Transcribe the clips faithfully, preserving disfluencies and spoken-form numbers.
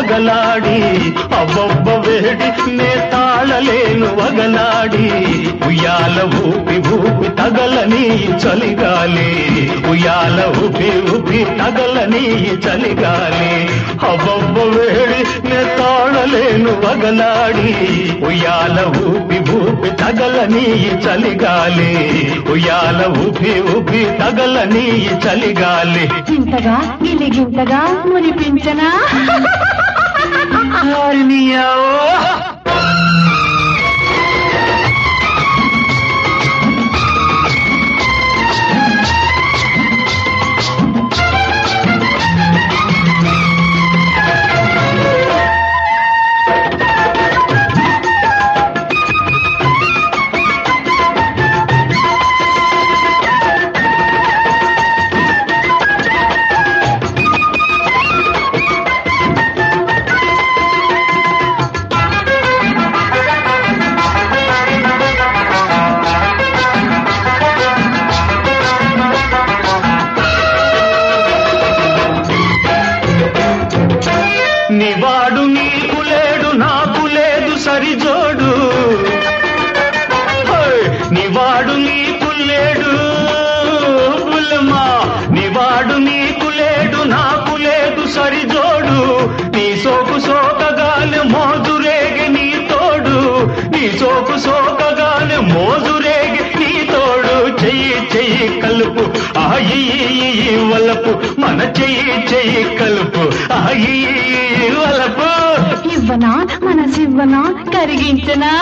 వగలాడి అబ్బబ్బ వేడి నే తాళలేను వగలాడి ఉయ్యాల ఊపి ఊపి తగలని చలిగాలి ఉయ్యాల ఊపి ఊపి తగలని చలిగాలి అబ్బబ్బ వేడి నే తాళలేను వగలాడి ఉయ్యాల ఊపి ఊపి తగలని చలిగాలి ఉయ్యాల ఊపి ఊపి తగలని చలిగాలి గింతగా గిలిగింతగా మునిపించనా నివాడు నీకు లేడు నాకు లేదు సరిజోడు నివాడు నీకు లేడు బుల్లమా నివాడు నీకు లేడు నాకు లేదు సరిజోడు నీ సోకు సోకగానే మోజురేగే నీ తోడు నీ సోకు సోకగానే మోజురేగే నీ తోడు చెయ్యి చెయ్యి కలుపు ఆయి వలపు మన చెయ్యి చెయ్యి కలుపు ఆయి వలపు ఇవ్వనా మనసివ్వనా కరిగించనా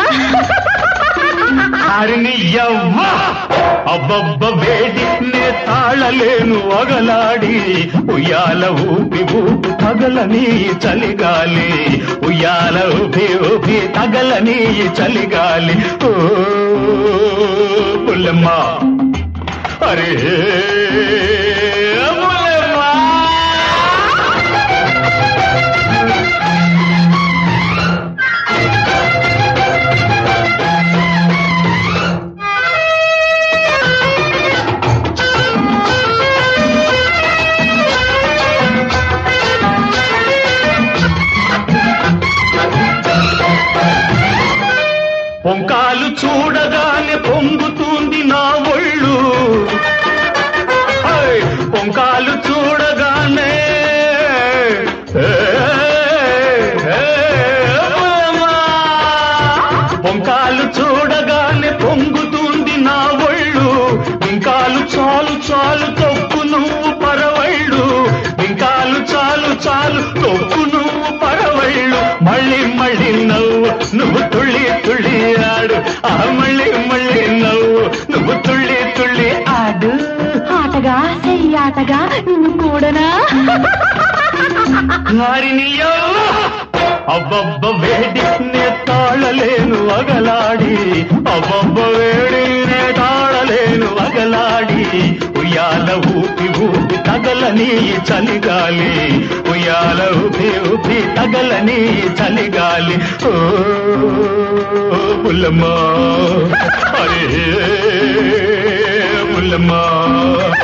హరిని యవ్వ అబ్బబ్బ వేడి నే తాళలేను వగలాడి ఉయ్యాల ఊపి ఊపి తగలని చలిగాలి ఉయ్యాల ఊపి ఊపి తగలని చలిగాలి ఓ పుల్లమ్మ అరే పొంకాలు చూడగానే పొంగుతుంది నా ఒళ్ళు పొంకాలు చూడగానే పొంకాలు చూడగానే పొంగుతుంది నా ఒళ్ళు ఇంకాలు చాలు చాలు తొక్కు నువ్వు పరవళ్ళు ఇంకాలు చాలు చాలు తొక్కు నువ్వు పరవళ్ళు మళ్ళీ మళ్ళీ నవ్వు నువ్వు తుళ్ళి తుళ్ళి ఆడు ఆ మళ్ళీ మళ్ళీ నవ్వు నువ్వు తుళ్ళి తుళ్ళి ఆడు ఆటగా చెయ్యాటగా నిన్ను కూడనా హరినియో అబ్బబ్బ వేడి నే తాళలేను వగలాడి అబ్బబ్బ వేడి నే తాళలేను వగలాడి ఉయ్యాల ఊపి ఊపి తగలని చలిగాలి ఉయ్యాల ఊపి ఊపి తగలని చలిగాలి ఓ పుల్లమ్మ అరే పుల్లమ్మ